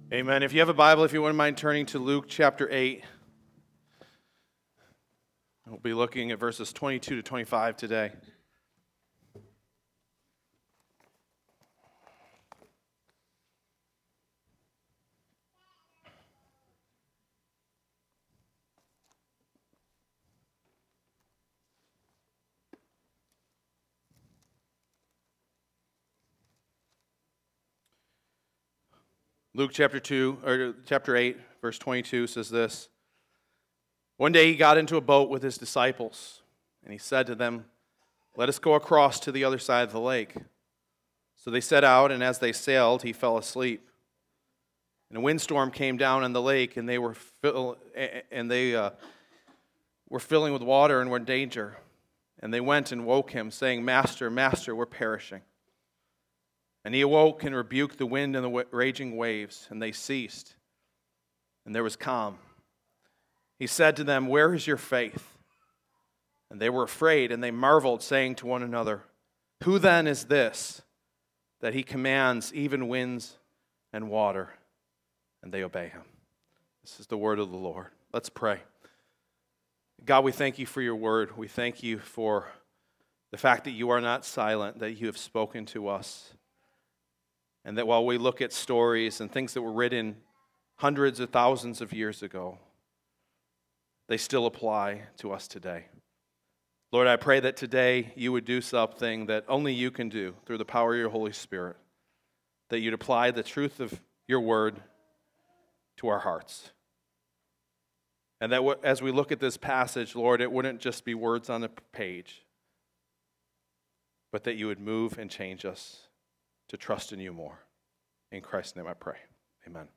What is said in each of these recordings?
Amen. If you have a Bible, if you wouldn't mind turning to Luke chapter 8. We'll be looking at verses 22 to 25 today. Luke chapter 8, verse 22 says this. One day he got into a boat with his disciples, and he said to them, "Let us go across to the other side of the lake." So they set out, and as they sailed, he fell asleep. And a windstorm came down on the lake, and they were filling with water and were in danger. And they went and woke him, saying, "Master, Master, we're perishing." And he awoke and rebuked the wind and the raging waves, and they ceased, and there was calm. He said to them, "Where is your faith?" And they were afraid, and they marveled, saying to one another, "Who then is this, that he commands even winds and water, and they obey him?" This is the word of the Lord. Let's pray. God, we thank you for your word. We thank you for the fact that you are not silent, that you have spoken to us. And that while we look at stories and things that were written hundreds of thousands of years ago, they still apply to us today. Lord, I pray that today you would do something that only you can do through the power of your Holy Spirit, that you'd apply the truth of your word to our hearts. And that as we look at this passage, Lord, it wouldn't just be words on a page, but that you would move and change us to trust in you more. In Christ's name I pray. Amen.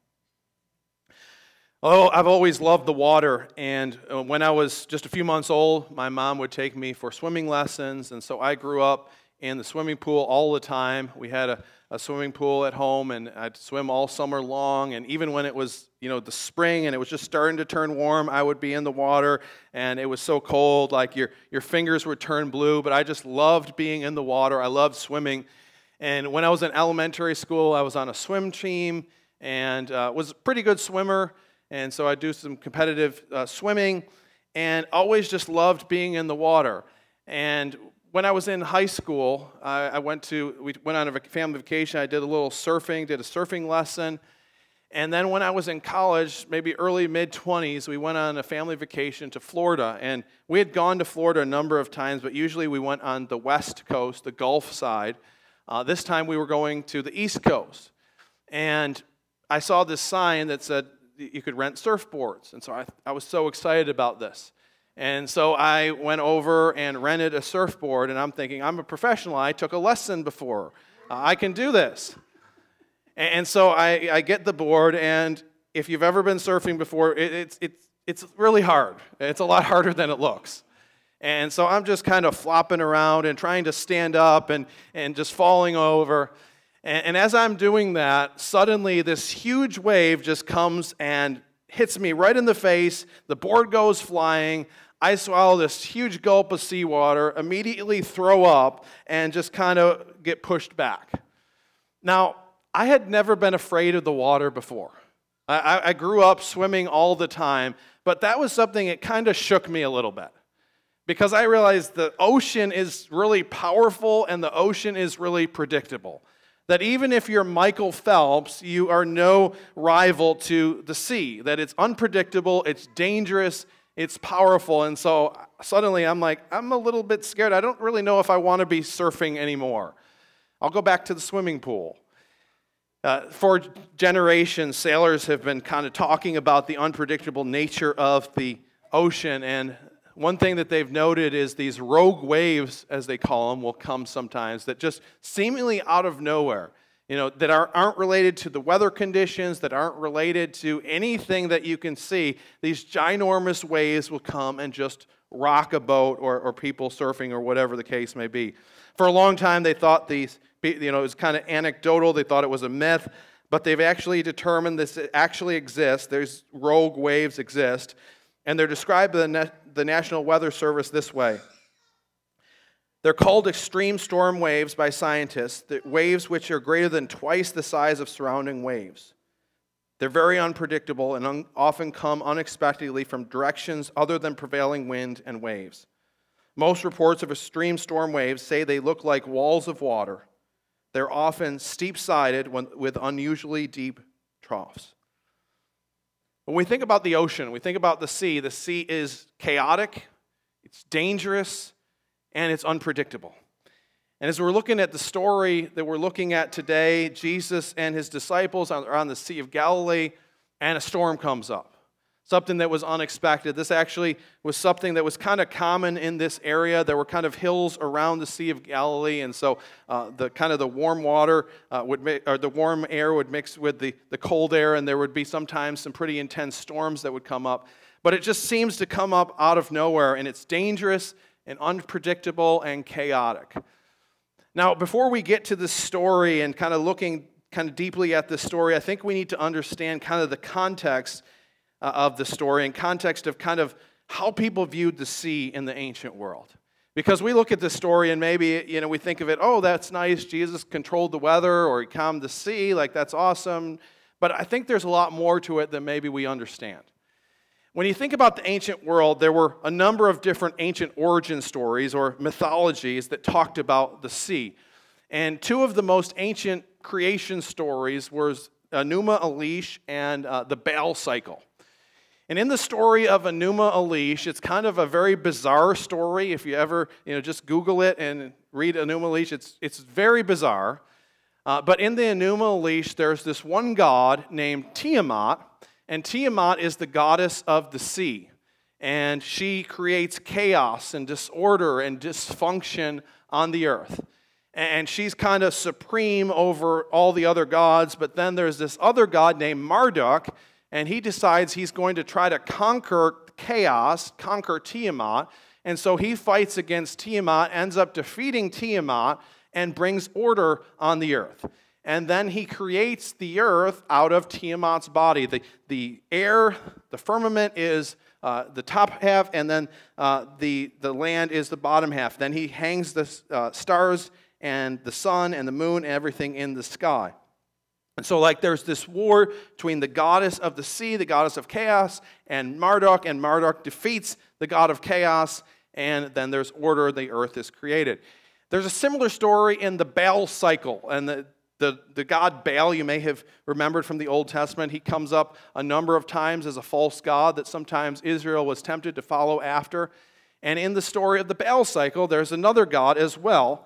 Oh, I've always loved the water, and when I was just a few months old, my mom would take me for swimming lessons, and so I grew up in the swimming pool all the time. We had a swimming pool at home, and I'd swim all summer long, and even when it was, the spring and it was just starting to turn warm, I would be in the water, and it was so cold, like your fingers would turn blue, but I just loved being in the water. I loved swimming. And when I was in elementary school, I was on a swim team and was a pretty good swimmer. And so I do some competitive swimming and always just loved being in the water. And when I was in high school, we went on a family vacation. I did a little surfing, did a surfing lesson. And then when I was in college, maybe early, mid-20s, we went on a family vacation to Florida. And we had gone to Florida a number of times, but usually we went on the west coast, the Gulf side. This time we were going to the East Coast, and I saw this sign that said you could rent surfboards, and so I was so excited about this. And so I went over and rented a surfboard, and I'm thinking, I'm a professional. I took a lesson before. I can do this. And so I get the board, and if you've ever been surfing before, it's really hard. It's a lot harder than it looks. And so I'm just kind of flopping around and trying to stand up and just falling over. And as I'm doing that, suddenly this huge wave just comes and hits me right in the face. The board goes flying. I swallow this huge gulp of seawater, immediately throw up, and just kind of get pushed back. Now, I had never been afraid of the water before. I grew up swimming all the time, but that was something that kind of shook me a little bit. Because I realized the ocean is really powerful and the ocean is really predictable. That even if you're Michael Phelps, you are no rival to the sea. That it's unpredictable, it's dangerous, it's powerful. And so suddenly I'm a little bit scared. I don't really know if I want to be surfing anymore. I'll go back to the swimming pool. For generations, sailors have been kind of talking about the unpredictable nature of the ocean, and one thing that they've noted is these rogue waves, as they call them, will come sometimes that just seemingly out of nowhere, that aren't related to the weather conditions, that aren't related to anything that you can see. These ginormous waves will come and just rock a boat or people surfing or whatever the case may be. For a long time, they thought it was kind of anecdotal. They thought it was a myth, but they've actually determined this actually exists. There's rogue waves exist. And they're described by the National Weather Service this way. They're called extreme storm waves by scientists, the waves which are greater than twice the size of surrounding waves. They're very unpredictable and often come unexpectedly from directions other than prevailing wind and waves. Most reports of extreme storm waves say they look like walls of water. They're often steep-sided with unusually deep troughs. When we think about the ocean, we think about the sea is chaotic, it's dangerous, and it's unpredictable. And as we're looking at the story that we're looking at today, Jesus and his disciples are on the Sea of Galilee, and a storm comes up. Something that was unexpected. This actually was something that was kind of common in this area. There were kind of hills around the Sea of Galilee, and so the warm water the warm air would mix with the cold air, and there would be sometimes some pretty intense storms that would come up. But it just seems to come up out of nowhere, and it's dangerous and unpredictable and chaotic. Now, before we get to this story and kind of looking kind of deeply at this story, I think we need to understand kind of the context of the story and context of kind of how people viewed the sea in the ancient world. Because we look at this story and maybe, we think of it, oh, that's nice, Jesus controlled the weather or he calmed the sea, like that's awesome. But I think there's a lot more to it than maybe we understand. When you think about the ancient world, there were a number of different ancient origin stories or mythologies that talked about the sea. And two of the most ancient creation stories were Enuma Elish and the Baal cycle. And in the story of Enuma Elish, it's kind of a very bizarre story. If you ever, just Google it and read Enuma Elish, it's very bizarre. But in the Enuma Elish, there's this one god named Tiamat, and Tiamat is the goddess of the sea. And she creates chaos and disorder and dysfunction on the earth. And she's kind of supreme over all the other gods, but then there's this other god named Marduk, and he decides he's going to try to conquer chaos, conquer Tiamat, and so he fights against Tiamat, ends up defeating Tiamat, and brings order on the earth. And then he creates the earth out of Tiamat's body. The air, the firmament is the top half, and then the land is the bottom half. Then he hangs the stars and the sun and the moon and everything in the sky. And so there's this war between the goddess of the sea, the goddess of chaos, and Marduk defeats the god of chaos, and then there's order, the earth is created. There's a similar story in the Baal cycle, and the god Baal, you may have remembered from the Old Testament, he comes up a number of times as a false god that sometimes Israel was tempted to follow after. And in the story of the Baal cycle, there's another god as well.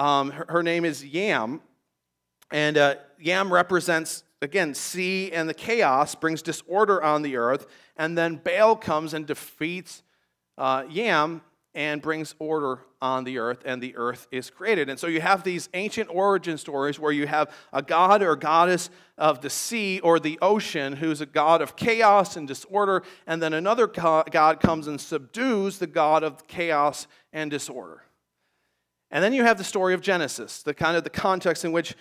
Her name is Yam. And Yam represents, again, sea and the chaos, brings disorder on the earth. And then Baal comes and defeats Yam and brings order on the earth is created. And so you have these ancient origin stories where you have a god or goddess of the sea or the ocean who's a god of chaos and disorder, and then another god comes and subdues the god of chaos and disorder. And then you have the story of Genesis, the context in which,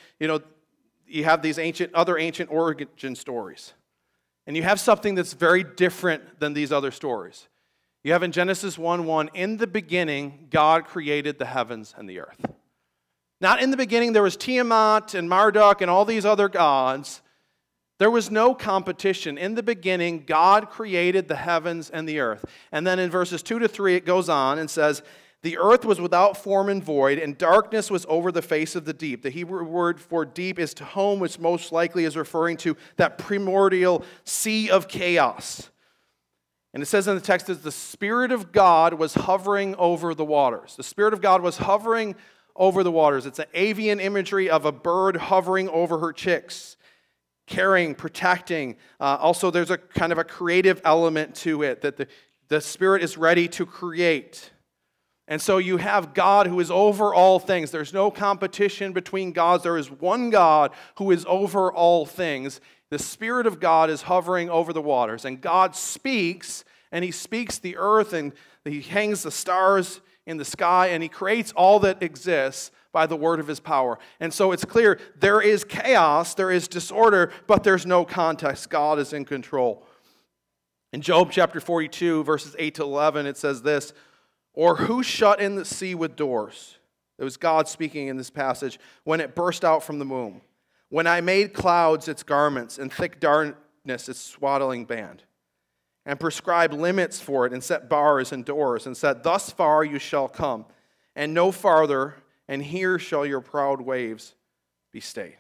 you have these other ancient origin stories. And you have something that's very different than these other stories. You have in Genesis 1:1, in the beginning, God created the heavens and the earth. Not in the beginning, there was Tiamat and Marduk and all these other gods. There was no competition. In the beginning, God created the heavens and the earth. And then in verses 2-3, it goes on and says, the earth was without form and void, and darkness was over the face of the deep. The Hebrew word for deep is tehom, which most likely is referring to that primordial sea of chaos. And it says in the text that the Spirit of God was hovering over the waters. The Spirit of God was hovering over the waters. It's an avian imagery of a bird hovering over her chicks, caring, protecting. Also, there's a kind of a creative element to it, that the Spirit is ready to create. And so you have God who is over all things. There's no competition between gods. There is one God who is over all things. The Spirit of God is hovering over the waters. And God speaks, and he speaks the earth, and he hangs the stars in the sky, and he creates all that exists by the word of his power. And so it's clear there is chaos, there is disorder, but there's no context. God is in control. In Job chapter 42, verses 8-11, it says this, or who shut in the sea with doors? It was God speaking in this passage. When it burst out from the womb. When I made clouds its garments and thick darkness its swaddling band, and prescribed limits for it, and set bars and doors, and said, thus far you shall come, and no farther, and here shall your proud waves be stayed.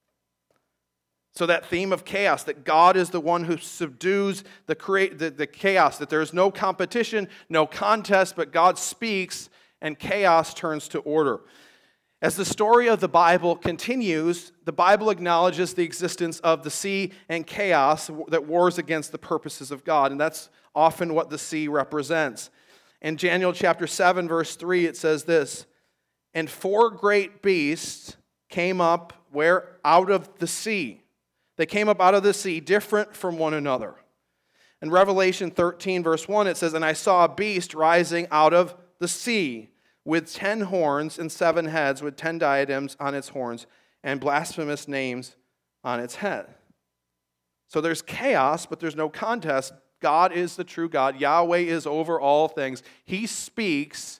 So that theme of chaos, that God is the one who subdues the chaos, that there is no competition, no contest, but God speaks and chaos turns to order. As the story of the Bible continues, the Bible acknowledges the existence of the sea and chaos that wars against the purposes of God, and that's often what the sea represents. In Daniel chapter 7, verse 3, it says this, and 4 great beasts came up out of the sea. They came up out of the sea, different from one another. In Revelation 13, verse 1, it says, and I saw a beast rising out of the sea, with 10 horns and 7 heads, with 10 diadems on its horns, and blasphemous names on its head. So there's chaos, but there's no contest. God is the true God. Yahweh is over all things. He speaks,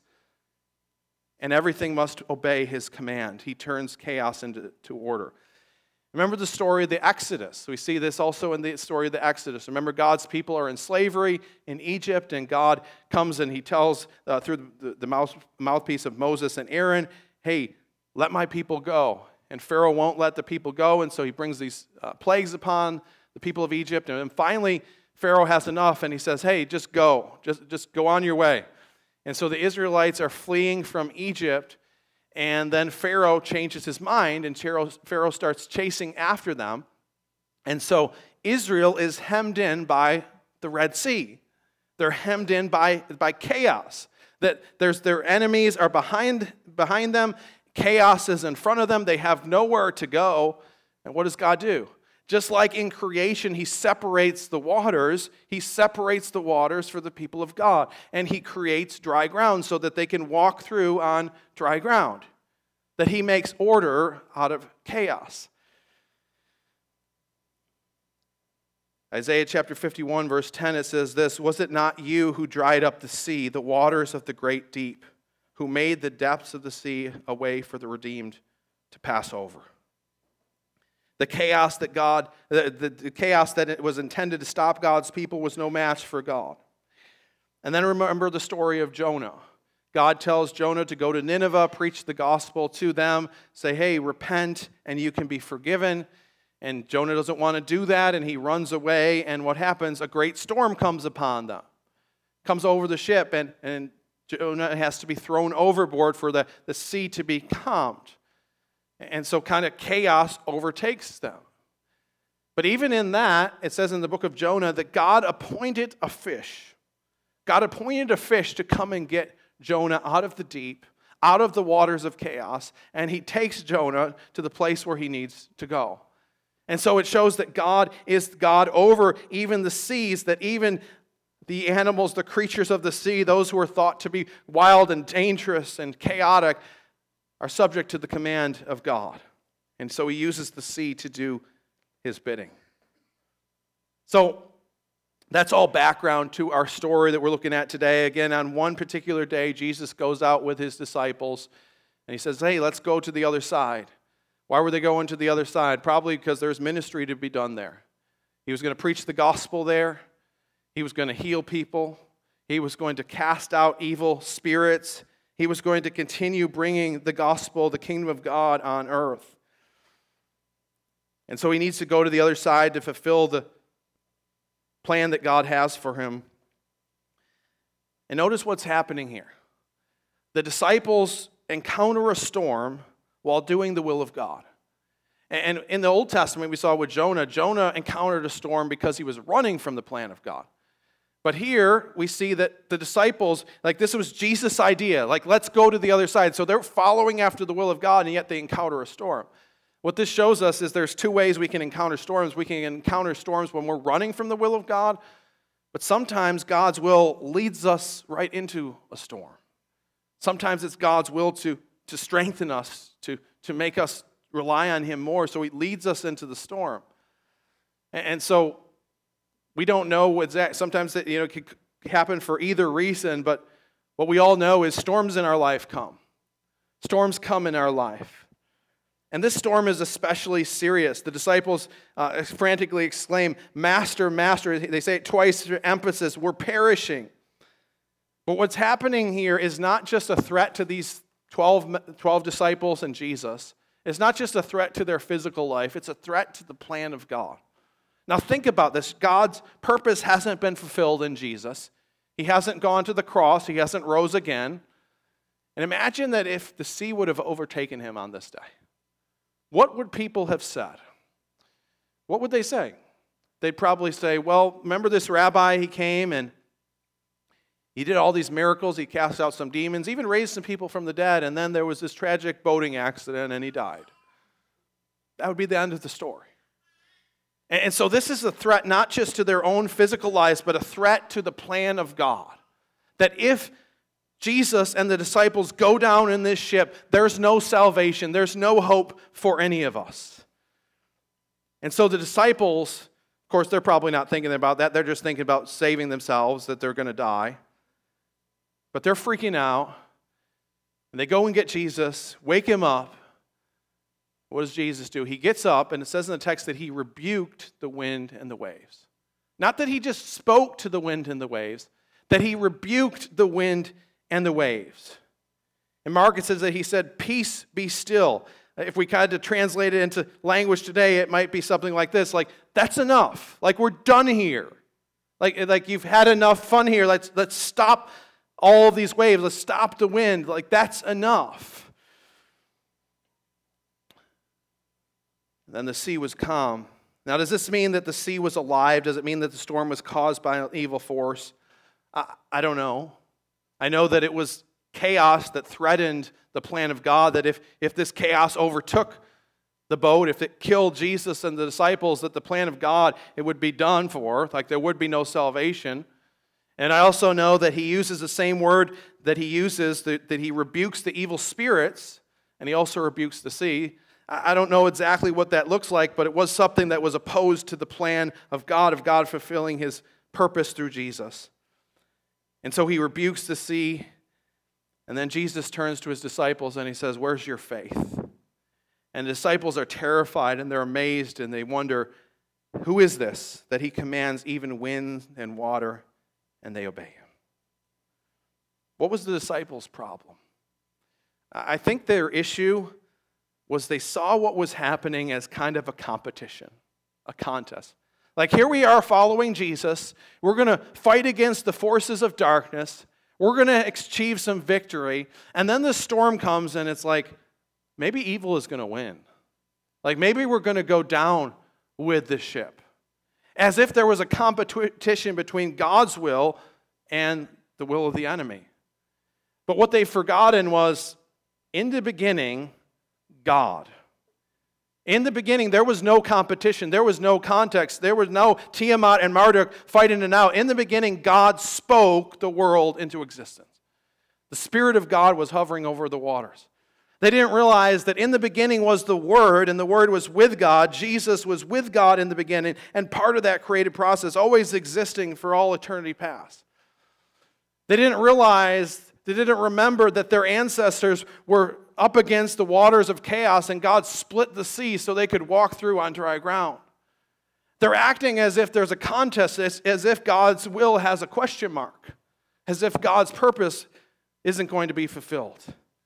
and everything must obey his command. He turns chaos into order. Remember the story of the Exodus. We see this also in the story of the Exodus. Remember, God's people are in slavery in Egypt, and God comes and he tells through the mouthpiece of Moses and Aaron, hey, let my people go. And Pharaoh won't let the people go, and so he brings these plagues upon the people of Egypt. And then finally, Pharaoh has enough, and he says, hey, just go. Just go on your way. And so the Israelites are fleeing from Egypt, and then Pharaoh changes his mind, and Pharaoh starts chasing after them. And so Israel is hemmed in by the Red Sea. They're hemmed in by chaos. That their enemies are behind them. Chaos is in front of them. They have nowhere to go. And what does God do? Just like in creation, he separates the waters. He separates the waters for the people of God. And he creates dry ground so that they can walk through on dry ground. That he makes order out of chaos. Isaiah chapter 51, verse 10, it says this, was it not you who dried up the sea, the waters of the great deep, who made the depths of the sea a way for the redeemed to pass over? The chaos that the chaos that it was intended to stop God's people was no match for God. And then remember the story of Jonah. God tells Jonah to go to Nineveh, preach the gospel to them, say, hey, repent and you can be forgiven. And Jonah doesn't want to do that, and he runs away. And what happens? A great storm comes upon them, comes over the ship, and Jonah has to be thrown overboard for the sea to be calmed. And so kind of chaos overtakes them. But even in that, it says in the book of Jonah that God appointed a fish. God appointed a fish to come and get Jonah out of the deep, out of the waters of chaos, and he takes Jonah to the place where he needs to go. And so it shows that God is God over even the seas, that even the animals, the creatures of the sea, those who are thought to be wild and dangerous and chaotic, are subject to the command of God. And so he uses the sea to do his bidding. So that's all background to our story that we're looking at today. Again, on one particular day, Jesus goes out with his disciples, and he says, hey, let's go to the other side. Why were they going to the other side? Probably because there's ministry to be done there. He was going to preach the gospel there. He was going to heal people. He was going to cast out evil spirits. He was going to continue bringing the gospel, the kingdom of God on earth. And so he needs to go to the other side to fulfill the plan that God has for him. And notice what's happening here. The disciples encounter a storm while doing the will of God. And in the Old Testament, we saw with Jonah encountered a storm because he was running from the plan of God. But here, we see that the disciples, like this was Jesus' idea, like let's go to the other side. So they're following after the will of God, and yet they encounter a storm. What this shows us is there's two ways we can encounter storms. We can encounter storms when we're running from the will of God, but sometimes God's will leads us right into a storm. Sometimes it's God's will to strengthen us, to make us rely on him more, so he leads us into the storm. And so we don't know exactly. Sometimes it could happen for either reason, but what we all know is storms in our life come. Storms come in our life. And this storm is especially serious. The disciples frantically exclaim, "Master, Master." They say it twice for emphasis. "We're perishing." But what's happening here is not just a threat to these 12 disciples and Jesus. It's not just a threat to their physical life. It's a threat to the plan of God. Now think about this. God's purpose hasn't been fulfilled in Jesus. He hasn't gone to the cross. He hasn't rose again. And imagine that if the sea would have overtaken him on this day. What would people have said? What would they say? They'd probably say, well, remember this rabbi, he came and he did all these miracles, he cast out some demons, even raised some people from the dead, and then there was this tragic boating accident and he died. That would be the end of the story. And so this is a threat not just to their own physical lives, but a threat to the plan of God. That if Jesus and the disciples go down in this ship, there's no salvation, there's no hope for any of us. And so the disciples, of course, they're probably not thinking about that. They're just thinking about saving themselves, that they're going to die. But they're freaking out. And they go and get Jesus, wake him up. What does Jesus do? He gets up, and it says in the text that he rebuked the wind and the waves. Not that he just spoke to the wind and the waves, that he rebuked the wind and the waves. In Mark, it says that he said, "Peace, be still." If we kind of translate it into language today, it might be something like this, like, that's enough. Like, we're done here. Like you've had enough fun here. Let's stop all of these waves. Let's stop the wind. Like, that's enough. And then the sea was calm. Now, does this mean that the sea was alive? Does it mean that the storm was caused by an evil force? I don't know. I know that it was chaos that threatened the plan of God, that if this chaos overtook the boat, if it killed Jesus and the disciples, that the plan of God, it would be done for, like there would be no salvation. And I also know that he uses the same word that he uses, that he rebukes the evil spirits, and he also rebukes the sea. I don't know exactly what that looks like, but it was something that was opposed to the plan of God fulfilling his purpose through Jesus. And so he rebukes the sea, and then Jesus turns to his disciples and he says, "Where's your faith?" And the disciples are terrified and they're amazed and they wonder, who is this that he commands even wind and water and they obey him? What was the disciples' problem? I think their issue was they saw what was happening as kind of a competition, a contest. Like, here we are following Jesus. We're going to fight against the forces of darkness. We're going to achieve some victory. And then the storm comes and it's like, maybe evil is going to win. Like, maybe we're going to go down with the ship. As if there was a competition between God's will and the will of the enemy. But what they've forgotten was, in the beginning, God. In the beginning, there was no competition. There was no context. There was no Tiamat and Marduk fighting it out. In the beginning, God spoke the world into existence. The Spirit of God was hovering over the waters. They didn't realize that in the beginning was the Word, and the Word was with God. Jesus was with God in the beginning, and part of that creative process, always existing for all eternity past. They didn't realize, they didn't remember that their ancestors were up against the waters of chaos, and God split the sea so they could walk through on dry ground. They're acting as if there's a contest, as if God's will has a question mark, as if God's purpose isn't going to be fulfilled.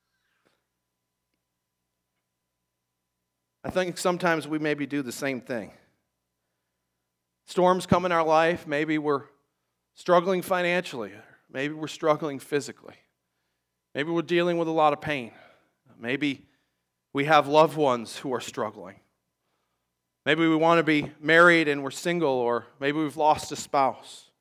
I think sometimes we maybe do the same thing. Storms come in our life. Maybe we're struggling financially. Maybe we're struggling physically. Maybe we're dealing with a lot of pain. Maybe we have loved ones who are struggling. Maybe we want to be married and we're single, or maybe we've lost a spouse.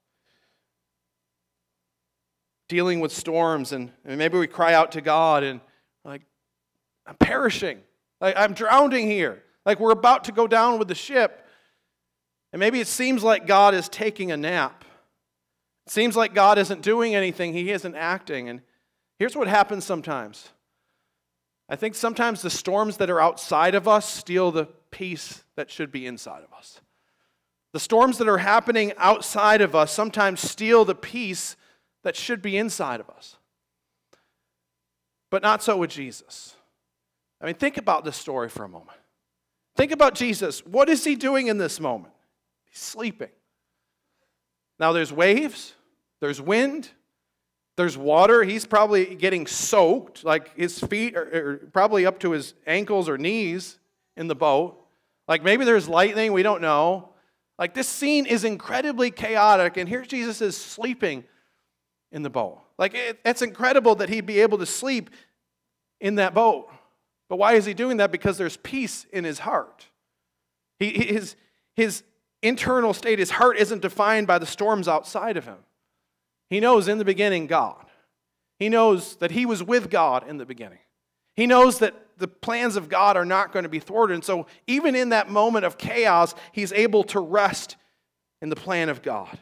Dealing with storms, and maybe we cry out to God and like, I'm perishing. Like, I'm drowning here. Like, we're about to go down with the ship. And maybe it seems like God is taking a nap. It seems like God isn't doing anything. He isn't acting. And here's what happens sometimes. I think sometimes the storms that are outside of us steal the peace that should be inside of us. The storms that are happening outside of us sometimes steal the peace that should be inside of us. But not so with Jesus. I mean, think about this story for a moment. Think about Jesus. What is he doing in this moment? He's sleeping. Now there's waves, there's wind, there's water. He's probably getting soaked, like his feet are probably up to his ankles or knees in the boat. Like maybe there's lightning, we don't know. Like this scene is incredibly chaotic, and here Jesus is sleeping in the boat. Like it's incredible that he'd be able to sleep in that boat. But why is he doing that? Because there's peace in his heart. His internal state, his heart isn't defined by the storms outside of him. He knows in the beginning God. He knows that he was with God in the beginning. He knows that the plans of God are not going to be thwarted. And so even in that moment of chaos, he's able to rest in the plan of God.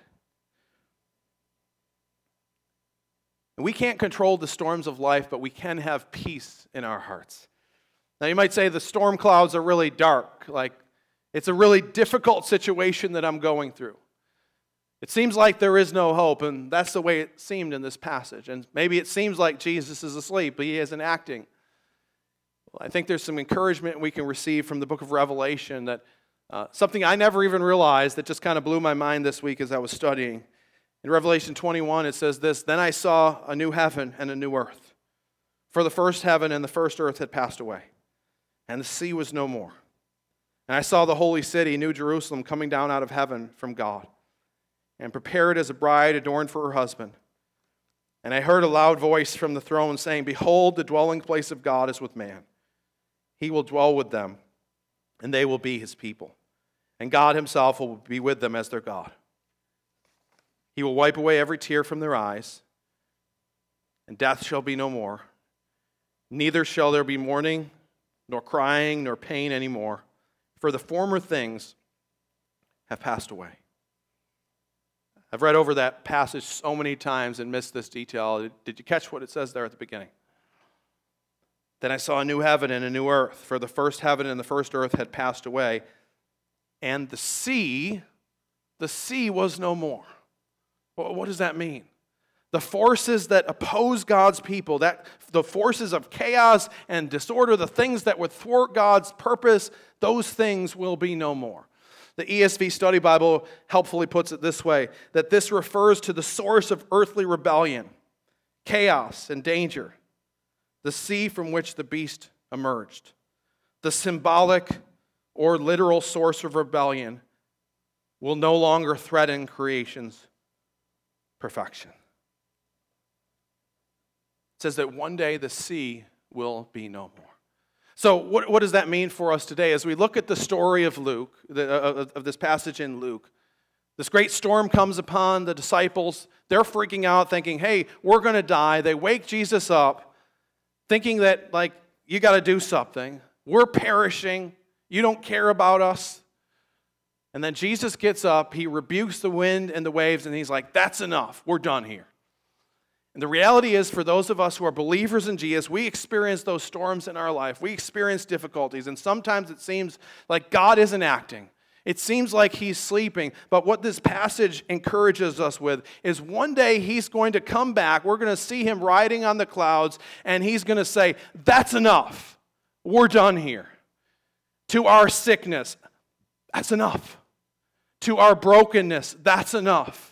And we can't control the storms of life, but we can have peace in our hearts. Now you might say the storm clouds are really dark, like it's a really difficult situation that I'm going through. It seems like there is no hope, and that's the way it seemed in this passage. And maybe it seems like Jesus is asleep, but he isn't acting. Well, I think there's some encouragement we can receive from the book of Revelation, that something I never even realized that just kind of blew my mind this week as I was studying. In Revelation 21, it says this, "Then I saw a new heaven and a new earth. For the first heaven and the first earth had passed away, and the sea was no more. And I saw the holy city, New Jerusalem, coming down out of heaven from God, and prepared as a bride adorned for her husband. And I heard a loud voice from the throne saying, 'Behold, the dwelling place of God is with man. He will dwell with them, and they will be his people. And God himself will be with them as their God. He will wipe away every tear from their eyes, and death shall be no more. Neither shall there be mourning, nor crying, nor pain anymore, for the former things have passed away.'" I've read over that passage so many times and missed this detail. Did you catch what it says there at the beginning? "Then I saw a new heaven and a new earth, for the first heaven and the first earth had passed away, and the sea was no more." Well, what does that mean? The forces that oppose God's people, that the forces of chaos and disorder, the things that would thwart God's purpose, those things will be no more. The ESV Study Bible helpfully puts it this way, that this refers to the source of earthly rebellion, chaos, and danger, the sea from which the beast emerged. The symbolic or literal source of rebellion will no longer threaten creation's perfection. It says that one day the sea will be no more. So what does that mean for us today? As we look at the story of Luke, of this passage in Luke, this great storm comes upon the disciples. They're freaking out, thinking, hey, we're going to die. They wake Jesus up, thinking that, like, you got to do something. We're perishing. You don't care about us. And then Jesus gets up. He rebukes the wind and the waves, and he's like, that's enough. We're done here. And the reality is, for those of us who are believers in Jesus, we experience those storms in our life. We experience difficulties, and sometimes it seems like God isn't acting. It seems like he's sleeping. But what this passage encourages us with is one day he's going to come back. We're going to see him riding on the clouds, and he's going to say, that's enough. We're done here. To our sickness, that's enough. To our brokenness, that's enough.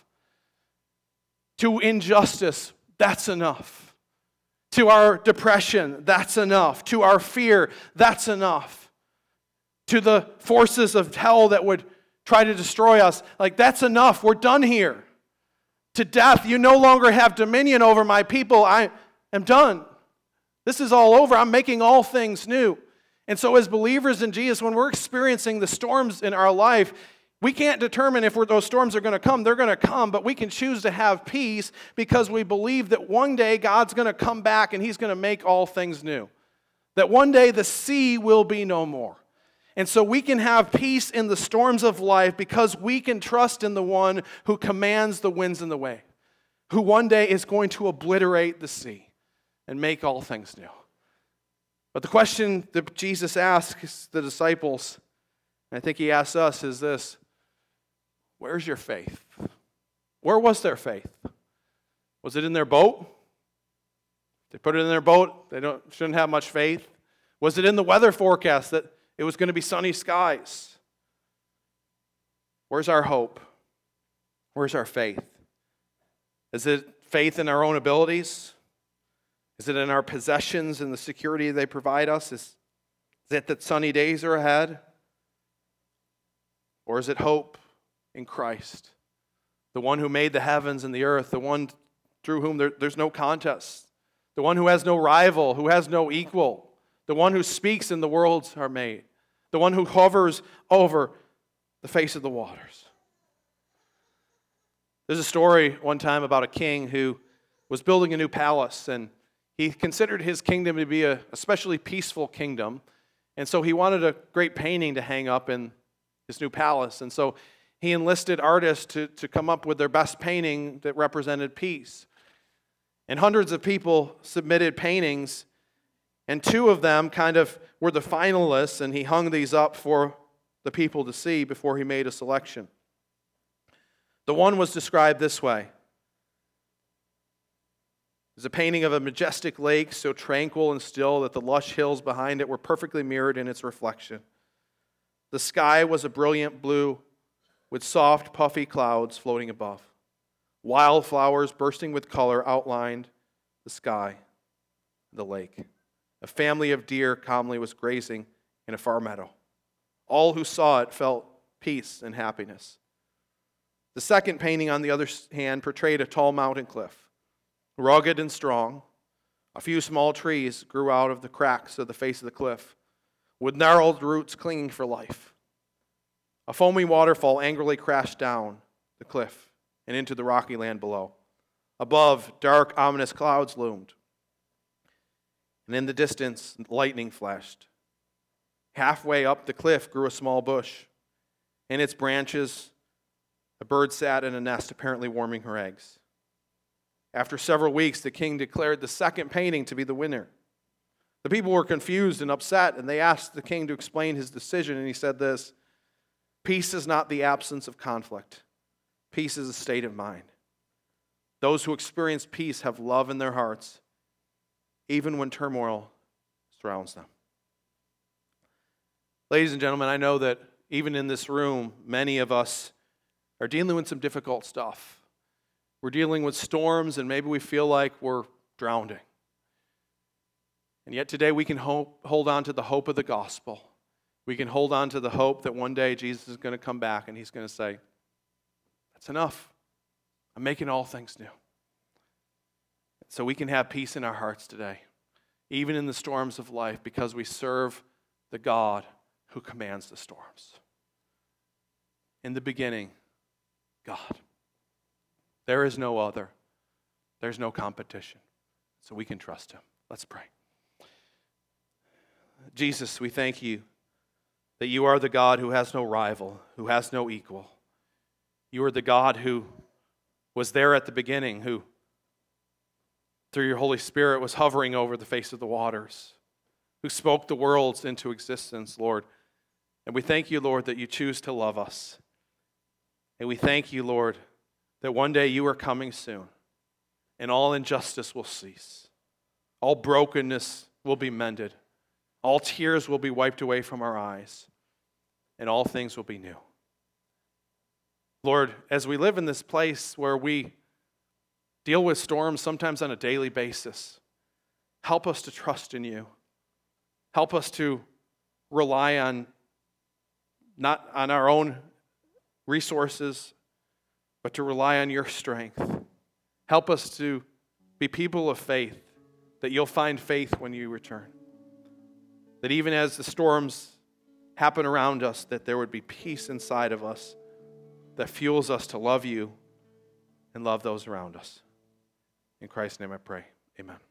To injustice, that's enough. To our depression, that's enough. To our fear, that's enough. To the forces of hell that would try to destroy us, like, that's enough. We're done here. To death, you no longer have dominion over my people. I am done. This is all over. I'm making all things new. And so as believers in Jesus, when we're experiencing the storms in our life, we can't determine if those storms are going to come. They're going to come, but we can choose to have peace because we believe that one day God's going to come back and he's going to make all things new. That one day the sea will be no more. And so we can have peace in the storms of life because we can trust in the one who commands the winds and the wave, who one day is going to obliterate the sea and make all things new. But the question that Jesus asks the disciples, and I think he asks us, is this: where's your faith? Where was their faith? Was it in their boat? They put it in their boat. They shouldn't have much faith. Was it in the weather forecast that it was going to be sunny skies? Where's our hope? Where's our faith? Is it faith in our own abilities? Is it in our possessions and the security they provide us? Is it that sunny days are ahead? Or is it hope in Christ, the one who made the heavens and the earth, the one through whom there's no contest, the one who has no rival, who has no equal, the one who speaks and the worlds are made, the one who hovers over the face of the waters? There's a story one time about a king who was building a new palace, and he considered his kingdom to be a especially peaceful kingdom, and so he wanted a great painting to hang up in his new palace. And so he enlisted artists to come up with their best painting that represented peace. And hundreds of people submitted paintings, and two of them kind of were the finalists, and he hung these up for the people to see before he made a selection. The one was described this way. It was a painting of a majestic lake so tranquil and still that the lush hills behind it were perfectly mirrored in its reflection. The sky was a brilliant blue with soft, puffy clouds floating above. Wildflowers bursting with color outlined the sky, the lake. A family of deer calmly was grazing in a far meadow. All who saw it felt peace and happiness. The second painting, on the other hand, portrayed a tall mountain cliff, rugged and strong. A few small trees grew out of the cracks of the face of the cliff, with gnarled roots clinging for life. A foamy waterfall angrily crashed down the cliff and into the rocky land below. Above, dark, ominous clouds loomed. And in the distance, lightning flashed. Halfway up the cliff grew a small bush. In its branches, a bird sat in a nest, apparently warming her eggs. After several weeks, the king declared the second painting to be the winner. The people were confused and upset, and they asked the king to explain his decision, and he said this: "Peace is not the absence of conflict. Peace is a state of mind. Those who experience peace have love in their hearts, even when turmoil surrounds them." Ladies and gentlemen, I know that even in this room, many of us are dealing with some difficult stuff. We're dealing with storms, and maybe we feel like we're drowning. And yet today we can hold on to the hope of the gospel. We can hold on to the hope that one day Jesus is going to come back and he's going to say, "That's enough. I'm making all things new." So we can have peace in our hearts today, even in the storms of life, because we serve the God who commands the storms. In the beginning, God. There is no other. There's no competition. So we can trust him. Let's pray. Jesus, we thank you that you are the God who has no rival, who has no equal. You are the God who was there at the beginning, who through your Holy Spirit was hovering over the face of the waters, who spoke the worlds into existence, Lord. And we thank you, Lord, that you choose to love us. And we thank you, Lord, that one day you are coming soon, and all injustice will cease. All brokenness will be mended. All tears will be wiped away from our eyes, and all things will be new. Lord, as we live in this place where we deal with storms sometimes on a daily basis, help us to trust in you. Help us to rely on, not on our own resources, but to rely on your strength. Help us to be people of faith, that you'll find faith when you return. That even as the storms happen around us, that there would be peace inside of us that fuels us to love you and love those around us. In Christ's name I pray. Amen.